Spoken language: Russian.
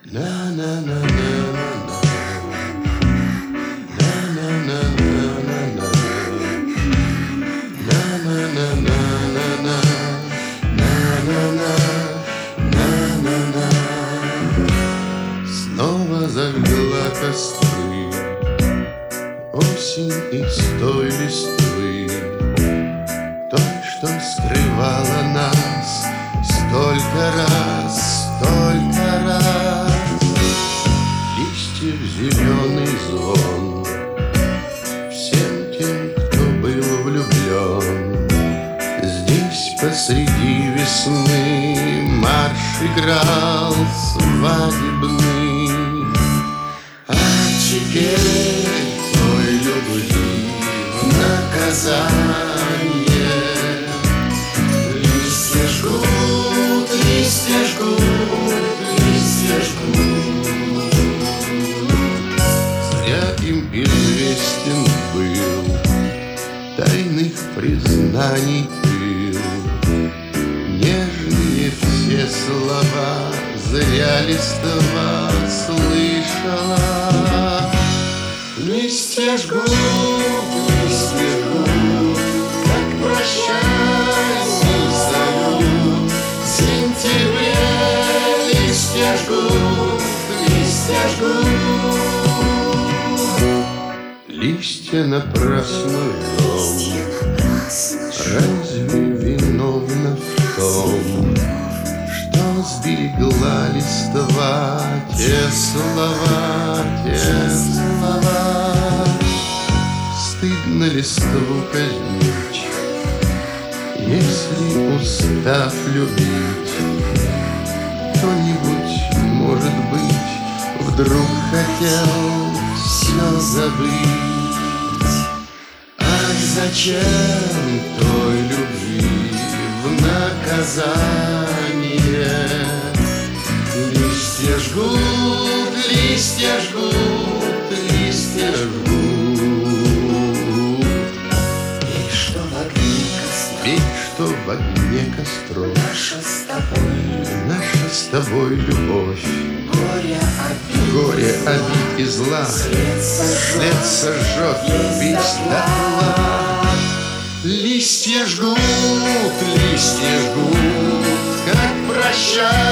На на на на на на на на на на. Снова зажгла костры осень из той листвы, той, что скрывала нас столько раз, столько раз. Листьев зеленый звон всем тем, кто был влюблен. Здесь посреди весны марш играл свадебный. А теперь той любви наказание. Листья жгут, листья жгут, листья жгут. Зря им известен был тайных признаний пыл. Нежные все слова зря листва слышала. Листья жгут, как прощальный салют. В сентябре листья жгут, листья жгут. Листья напрасно жжем. Разве виновна в том, что сберегла листва те слова, те слова? Стыдно листву казнить, если, устав любить, кто-нибудь, может быть, вдруг хотел все забыть. Ах, зачем той любви в наказание? Листья жгут, листья жгут, листья жгут. Ведь что в огне костров, ведь что в огне костров наша с тобой любовь. Горе обид и зла след сожжет весь дотла. Листья жгут, как прощай.